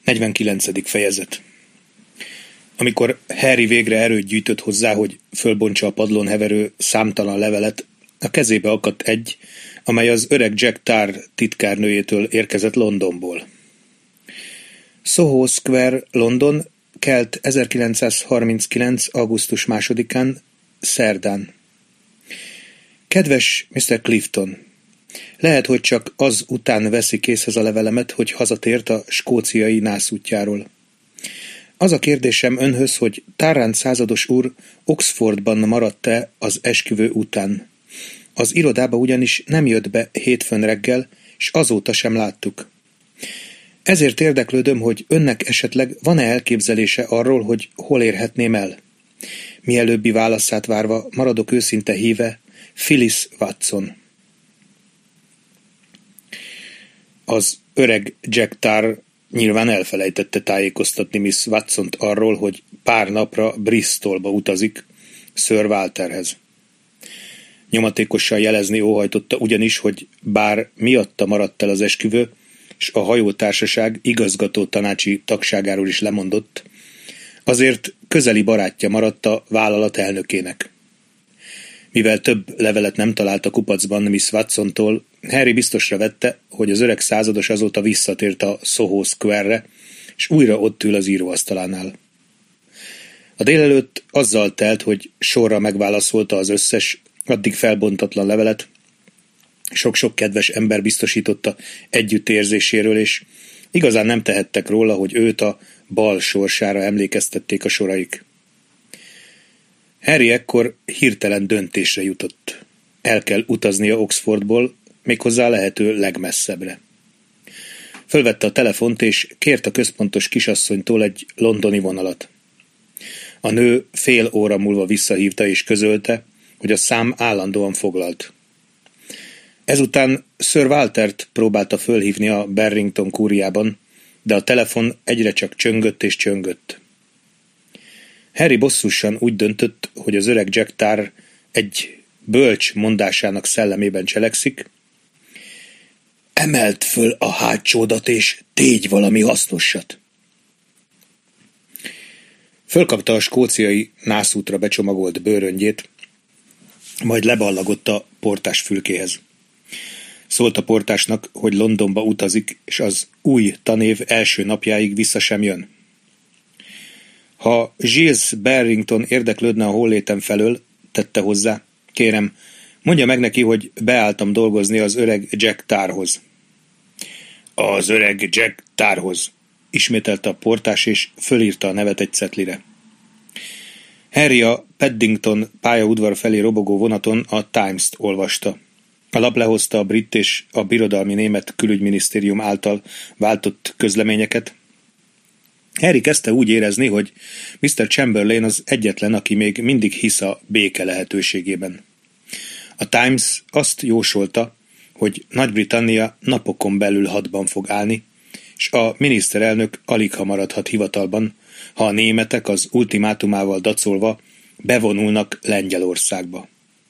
49. fejezet. Amikor Harry végre erőt gyűjtött hozzá, hogy fölbontsa a padlón heverő számtalan levelet, a kezébe akadt egy, amely az öreg Jack Tar titkárnőjétől érkezett Londonból. Soho Square, London, kelt 1939. augusztus 2-án, szerdán. Kedves Mr. Clifton, lehet, hogy csak az után veszi készhez a levelemet, hogy hazatért a skóciai nászútjáról. Az a kérdésem önhöz, hogy Tarrant százados úr Oxfordban maradt-e az esküvő után. Az irodába ugyanis nem jött be hétfőn reggel, és azóta sem láttuk. Ezért érdeklődöm, hogy önnek esetleg van-e elképzelése arról, hogy hol érhetném el. Mielőbbi válaszát várva maradok őszinte híve, Phyllis Watson. Az öreg Jack Tar nyilván elfelejtette tájékoztatni Miss Watsont arról, hogy pár napra Bristolba utazik Sir Walterhez. Nyomatékosan jelezni óhajtotta ugyanis, hogy bár miatta maradt el az esküvő, és a hajótársaság igazgató tanácsi tagságáról is lemondott, azért közeli barátja maradt a vállalat elnökének. Mivel több levelet nem talált a kupacban Miss Watsontól, Harry biztosra vette, hogy az öreg százados azóta visszatért a Soho Square-re, és újra ott ül az íróasztalánál. A délelőtt azzal telt, hogy sorra megválaszolta az összes, addig felbontatlan levelet, sok-sok kedves ember biztosította együttérzéséről, és igazán nem tehettek róla, hogy őt a bal sorsára emlékeztették a soraik. Harry ekkor hirtelen döntésre jutott. El kell utaznia Oxfordból, méghozzá lehető legmesszebbre. Fölvette a telefont, és kért a központos kisasszonytól egy londoni vonalat. A nő fél óra múlva visszahívta és közölte, hogy a szám állandóan foglalt. Ezután Sir Waltert próbálta fölhívni a Barrington kúriában, de a telefon egyre csak csöngött és csöngött. Harry bosszusan úgy döntött, hogy az öreg Jack Tar egy bölcs mondásának szellemében cselekszik: emeld föl a hátsódat és tégy valami hasznosat. Fölkapta a skóciai nászútra becsomagolt bőröngyét, majd leballagott a portás fülkéhez. Szólt a portásnak, hogy Londonba utazik, és az új tanév első napjáig vissza sem jön. Ha Giles Barrington érdeklődne a hollétem felől, tette hozzá, kérem, mondja meg neki, hogy beálltam dolgozni az öreg Jack Tarhoz. Az öreg Jack Tarhoz, ismételte a portás, és fölírta a nevet egy cetlire. Harry a Paddington pályaudvar felé robogó vonaton a Times-t olvasta. A lap lehozta a brit és a birodalmi német külügyminisztérium által váltott közleményeket. Harry kezdte úgy érezni, hogy Mr. Chamberlain az egyetlen, aki még mindig hisz a béke lehetőségében. A Times azt jósolta, hogy Nagy-Britannia napokon belül hadban fog állni, és a miniszterelnök aligha maradhat hivatalban, ha a németek az ultimátumával dacolva bevonulnak Lengyelországba.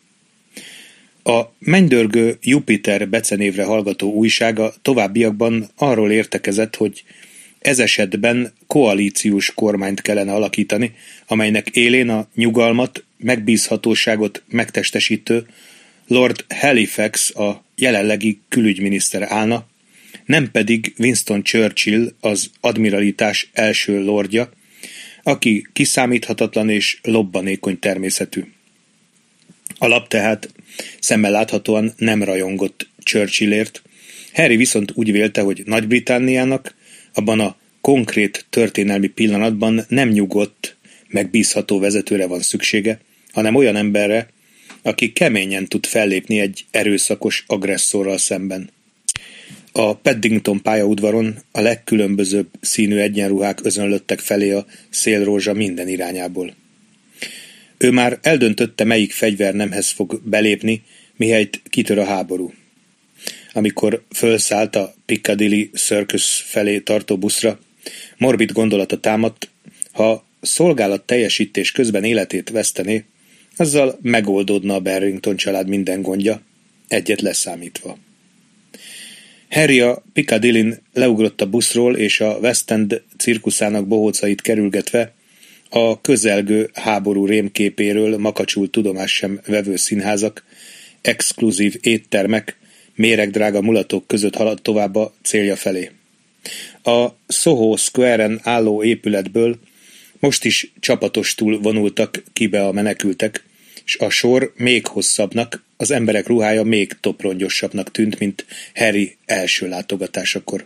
A mennydörgő Jupiter becenévre hallgató újsága továbbiakban arról értekezett, hogy ez esetben koalíciós kormányt kellene alakítani, amelynek élén a nyugalmat, megbízhatóságot megtestesítő Lord Halifax, a jelenlegi külügyminiszter állna, nem pedig Winston Churchill, az admiralitás első lordja, aki kiszámíthatatlan és lobbanékony természetű. A lap tehát szemmel láthatóan nem rajongott Churchillért, Harry viszont úgy vélte, hogy Nagy-Britanniának abban a konkrét történelmi pillanatban nem nyugodt, megbízható vezetőre van szüksége, hanem olyan emberre, aki keményen tud fellépni egy erőszakos agresszorral szemben. A Paddington pályaudvaron a legkülönbözőbb színű egyenruhák özönlöttek felé a szélrózsa minden irányából. Ő már eldöntötte, melyik fegyvernemhez fog belépni, mihelyt kitör a háború. Amikor fölszállt a Piccadilly Circus felé tartó buszra, morbid gondolata támadt, ha szolgálat teljesítés közben életét vesztené, azzal megoldódna a Barrington család minden gondja, egyet leszámítva. Harry a Piccadillyn leugrott a buszról, és a West End cirkuszának bohócait kerülgetve a közelgő háború rémképéről makacsul tudomást sem vevő színházak, exkluzív éttermek, méregdrága mulatok között haladt tovább a célja felé. A Soho Square-en álló épületből most is csapatostul vonultak ki be a menekültek, és a sor még hosszabbnak, az emberek ruhája még toprongyosabbnak tűnt, mint Harry első látogatásakor.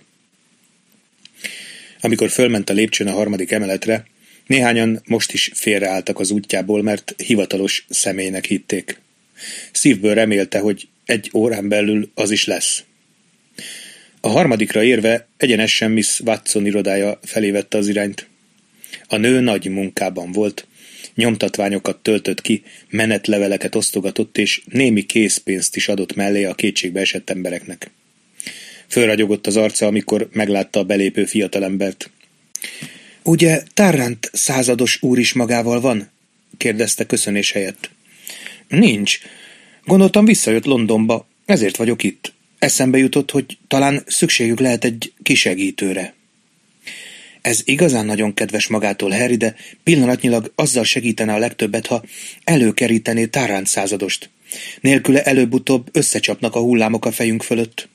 Amikor fölment a lépcsőn a 3. emeletre, néhányan most is félreálltak az útjából, mert hivatalos személynek hitték. Szívből remélte, hogy 1 órán belül az is lesz. A 3. érve egyenesen Miss Watson irodája felé vette az irányt. A nő nagy munkában volt, nyomtatványokat töltött ki, menetleveleket osztogatott, és némi készpénzt is adott mellé a kétségbe esett embereknek. Fölragyogott az arca, amikor meglátta a belépő fiatalembert. Ugye Tarrant százados úr is magával van? Kérdezte köszönés helyett. Nincs. Gondoltam, visszajött Londonba, ezért vagyok itt. Eszembe jutott, hogy talán szükségük lehet egy kisegítőre. Ez igazán nagyon kedves magától, Harry, de pillanatnyilag azzal segítene a legtöbbet, ha előkerítené Tarrant századost. Nélküle előbb-utóbb összecsapnak a hullámok a fejünk fölött.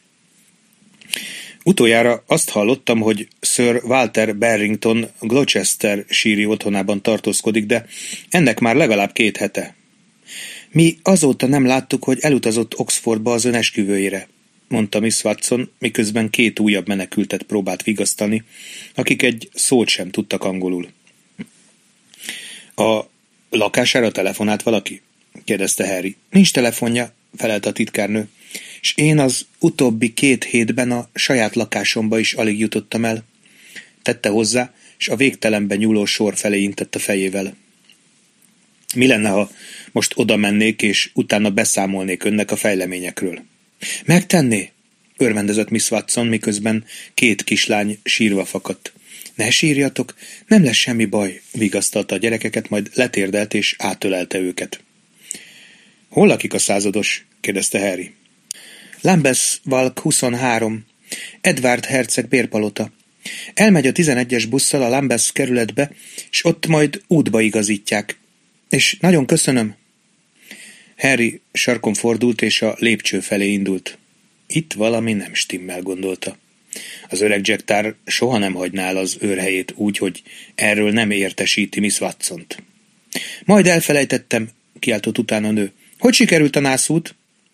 Utoljára azt hallottam, hogy Sir Walter Barrington Gloucester síri otthonában tartózkodik, de ennek már legalább 2 hete. Mi azóta nem láttuk, hogy elutazott Oxfordba az ön esküvőjére, mondta Miss Watson, miközben 2 újabb menekültet próbált vigasztani, akik egy szót sem tudtak angolul. A lakására telefonált valaki? Kérdezte Harry. Nincs telefonja, felelt a titkárnő, és én az utóbbi 2 hétben a saját lakásomba is alig jutottam el. Tette hozzá, és a végtelenben nyúló sor felé intett a fejével. Mi lenne, ha most oda mennék, és utána beszámolnék önnek a fejleményekről? Megtenné? Örvendezett Miss Watson, miközben 2 kislány sírva fakadt. Ne sírjatok, nem lesz semmi baj, vigasztalta a gyerekeket, majd letérdelt és átölelte őket. Hol lakik a százados? Kérdezte Harry. Lambeth Walk 23. Edward herceg bérpalota. Elmegy a 11-es busszal a Lambeth kerületbe, és ott majd útba igazítják. És nagyon köszönöm. Harry sarkon fordult, és a lépcső felé indult. Itt valami nem stimmel, gondolta. Az öreg Jack Tar soha nem hagyná el az őrhelyét úgy, hogy erről nem értesíti Miss Watsont. Majd elfelejtettem, kiáltott utána a nő. Hogy sikerült a nászút?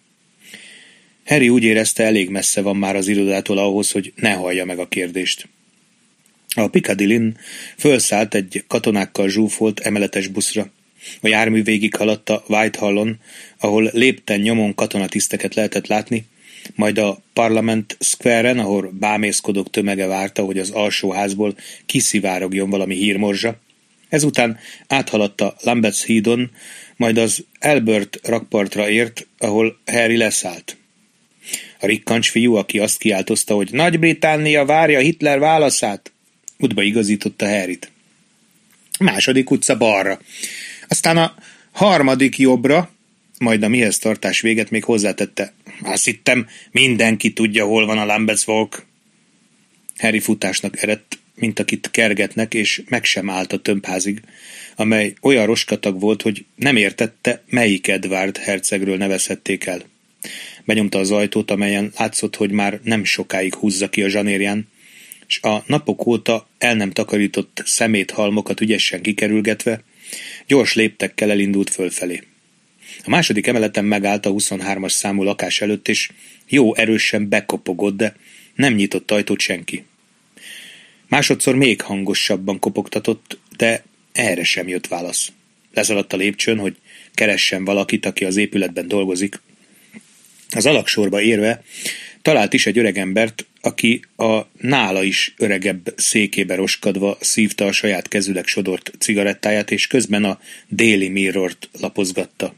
Harry úgy érezte, elég messze van már az irodától ahhoz, hogy ne hallja meg a kérdést. A Piccadillyn fölszállt egy katonákkal zsúfolt emeletes buszra. A jármű végighaladt a Whitehallon, ahol lépten nyomon katonatiszteket lehetett látni, majd a Parliament Square-en, ahol bámészkodók tömege várta, hogy az alsóházból kiszivárogjon valami hírmorzsa. Ezután áthaladt a Lambeth hídon, majd az Albert rakpartra ért, ahol Harry leszállt. A rikkancs fiú, aki azt kiáltozta, hogy Nagy-Britannia várja Hitler válaszát, útba igazította Harryt. Második utca balra. Aztán a 3. jobbra, majd a mihez tartás véget még hozzátette. Azt hittem, mindenki tudja, hol van a Lambeth Walk. Harry futásnak eredt, mint akit kergetnek, és meg sem állt a tömbházig, amely olyan roskatag volt, hogy nem értette, melyik Edward hercegről nevezhették el. Benyomta az ajtót, amelyen látszott, hogy már nem sokáig húzza ki a zsanérján, és a napok óta el nem takarított szeméthalmokat ügyesen kikerülgetve, gyors léptekkel elindult fölfelé. A 2. emeleten megállt a 23-as számú lakás előtt, és jó erősen bekopogott, de nem nyitott ajtót senki. Másodszor még hangosabban kopogtatott, de erre sem jött válasz. Leszaladt a lépcsőn, hogy keressen valakit, aki az épületben dolgozik. Az alagsorba érve talált is egy öregembert, aki a nála is öregebb székébe roskadva szívta a saját kezüleg sodort cigarettáját, és közben a Daily Mirrort lapozgatta.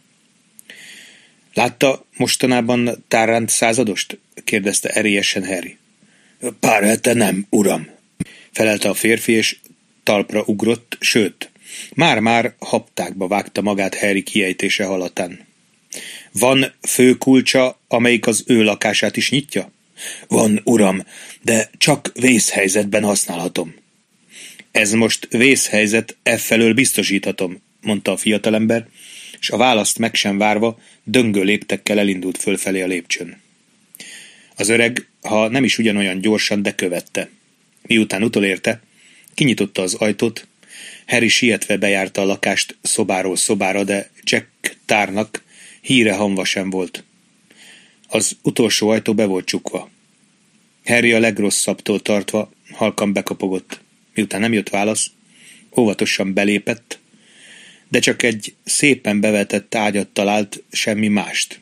Látta mostanában Tarrant századost? Kérdezte erélyesen Harry. Pár hete nem, uram, felelte a férfi, és talpra ugrott, sőt, már-már haptákba vágta magát Harry kiejtése hallatán. Van főkulcsa, amelyik az ő lakását is nyitja? Van, uram, de csak vészhelyzetben használhatom. Ez most vészhelyzet, effelől biztosíthatom, mondta a fiatalember, és a választ meg sem várva döngő léptekkel elindult fölfelé a lépcsőn. Az öreg, ha nem is ugyanolyan gyorsan, de követte. Miután utolérte, kinyitotta az ajtót, Harry sietve bejárta a lakást szobáról szobára, de Jack Tarnak híre hamva sem volt. Az utolsó ajtó be volt csukva. Harry a legrosszabbtól tartva halkan bekapogott. Miután nem jött válasz, óvatosan belépett, de csak egy szépen bevetett ágyat talált, semmi mást.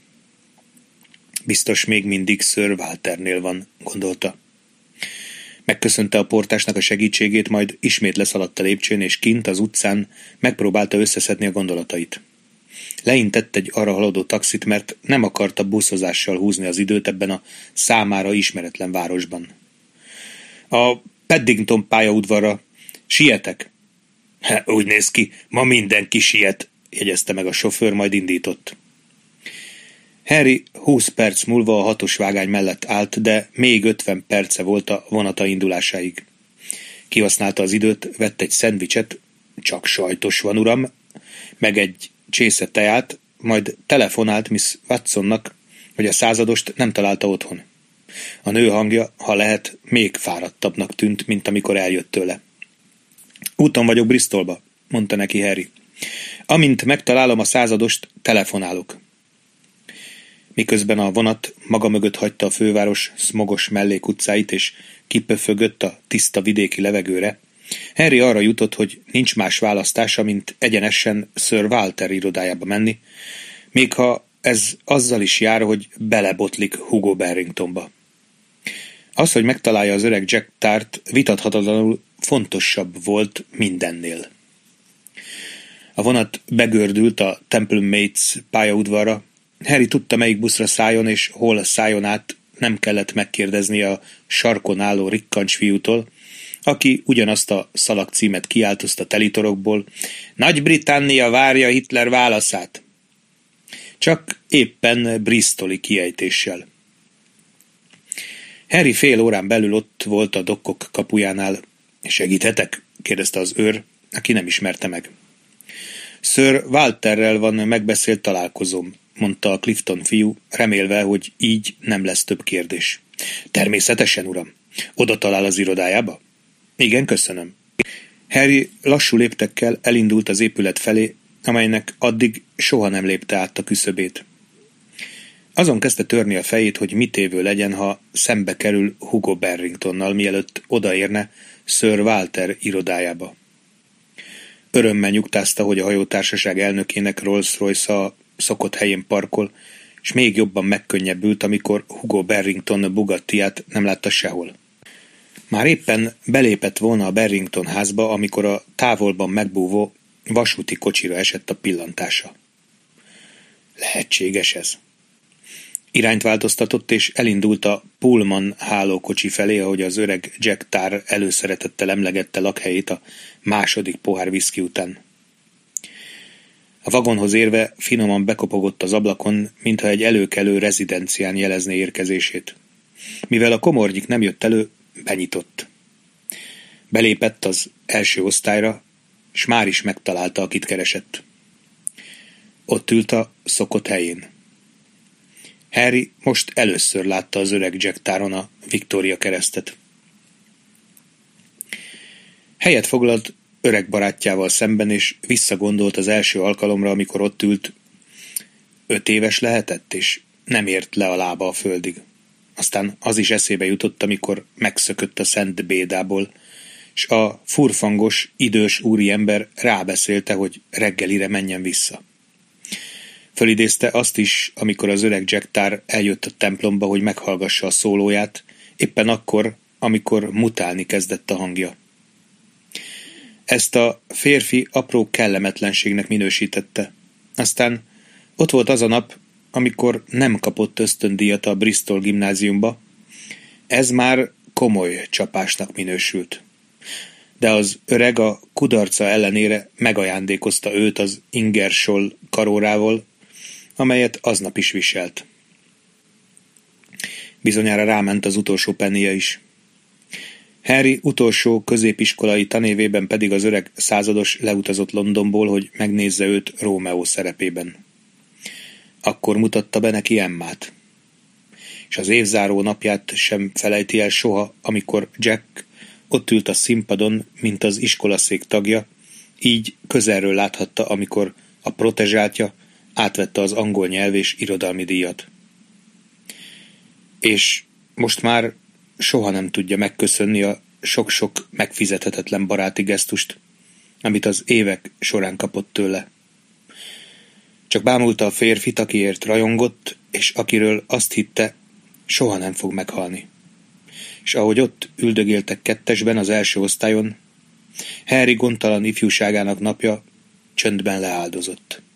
Biztos még mindig Sir Walternél van, gondolta. Megköszönte a portásnak a segítségét, majd ismét leszaladt a lépcsőn, és kint az utcán megpróbálta összeszedni a gondolatait. Leintett egy arra haladó taxit, mert nem akarta buszozással húzni az időt ebben a számára ismeretlen városban. A Paddington pályaudvarra. Sietek? Úgy néz ki, ma mindenki siet, jegyezte meg a sofőr, majd indított. Harry 20 perc múlva a 6-os vágány mellett állt, de még 50 perce volt a vonata indulásáig. Kihasználta az időt, vett egy szendvicset, csak sajtos van, uram, meg egy csésze teát, majd telefonált Miss Watsonnak, hogy a századost nem találta otthon. A nő hangja, ha lehet, még fáradtabbnak tűnt, mint amikor eljött tőle. Úton vagyok Bristolba, mondta neki Harry. Amint megtalálom a századost, telefonálok. Miközben a vonat maga mögött hagyta a főváros szmogos mellékutcáit, és kipöfögött a tiszta vidéki levegőre, Harry arra jutott, hogy nincs más választása, mint egyenesen Sir Walter irodájába menni, még ha ez azzal is jár, hogy belebotlik Hugo Barringtonba. Az, hogy megtalálja az öreg Jack Tart, vitathatatlanul fontosabb volt mindennél. A vonat begördült a Temple Mates pályaudvarra. Harry tudta, melyik buszra szálljon, és hol szálljon át, nem kellett megkérdezni a sarkon álló rikkancsfiútól, aki ugyanazt a szalagcímet kiáltozta telitorokból: Nagy-Britannia várja Hitler válaszát. Csak éppen bristoli kiejtéssel. Harry fél órán belül ott volt a dokkok kapujánál. Segíthetek? kérdezte az őr, aki nem ismerte meg. Sir Walterrel van megbeszélt találkozóm, mondta a Clifton fiú, remélve, hogy így nem lesz több kérdés. Természetesen, uram. Oda talál az irodájába? Igen, köszönöm. Harry lassú léptekkel elindult az épület felé, amelynek addig soha nem lépte át a küszöbét. Azon kezdte törni a fejét, hogy mit évő legyen, ha szembe kerül Hugo Barringtonnal, mielőtt odaérne Sir Walter irodájába. Örömmel nyugtázta, hogy a hajótársaság elnökének Rolls-Royce a szokott helyén parkol, és még jobban megkönnyebbült, amikor Hugo Barrington Bugattiát nem látta sehol. Már éppen belépett volna a Barrington házba, amikor a távolban megbúvó vasúti kocsira esett a pillantása. Lehetséges ez? Irányt változtatott, és elindult a Pullman hálókocsi felé, ahogy az öreg Jack Tar előszeretettel emlegette lakhelyét a második pohár viszki után. A vagonhoz érve finoman bekopogott az ablakon, mintha egy előkelő rezidencián jelezné érkezését. Mivel a komornyik nem jött elő, benyitott. Belépett az első osztályra, s már is megtalálta, akit keresett. Ott ült a szokott helyén. Harry most először látta az öreg Jack Taron a Victoria keresztet. Helyet foglalt öreg barátjával szemben, és visszagondolt az első alkalomra, amikor ott ült. 5 éves lehetett, és nem ért le a lába a földig. Aztán az is eszébe jutott, amikor megszökött a Szent Bédából, és a furfangos, idős úriember rábeszélte, hogy reggelire menjen vissza. Fölidézte azt is, amikor az öreg Jack Tar eljött a templomba, hogy meghallgassa a szólóját, éppen akkor, amikor mutálni kezdett a hangja. Ezt a férfi apró kellemetlenségnek minősítette. Aztán ott volt az a nap, amikor nem kapott ösztöndíjat a Bristol gimnáziumba. Ez már komoly csapásnak minősült. De az öreg a kudarca ellenére megajándékozta őt az Ingersoll karórával, amelyet aznap is viselt. Bizonyára ráment az utolsó pennie is. Harry utolsó középiskolai tanévében pedig az öreg százados leutazott Londonból, hogy megnézze őt Rómeó szerepében. Akkor mutatta be neki Emmát. És az évzáró napját sem felejti el soha, amikor Jack ott ült a színpadon, mint az iskolaszék tagja, így közelről láthatta, amikor a protezsáltja átvette az angol nyelv és irodalmi díjat. És most már soha nem tudja megköszönni a sok-sok megfizethetetlen baráti gesztust, amit az évek során kapott tőle. Csak bámulta a férfit, akiért rajongott, és akiről azt hitte, soha nem fog meghalni. És ahogy ott üldögéltek kettesben az első osztályon, Harry gondtalan ifjúságának napja csöndben leáldozott.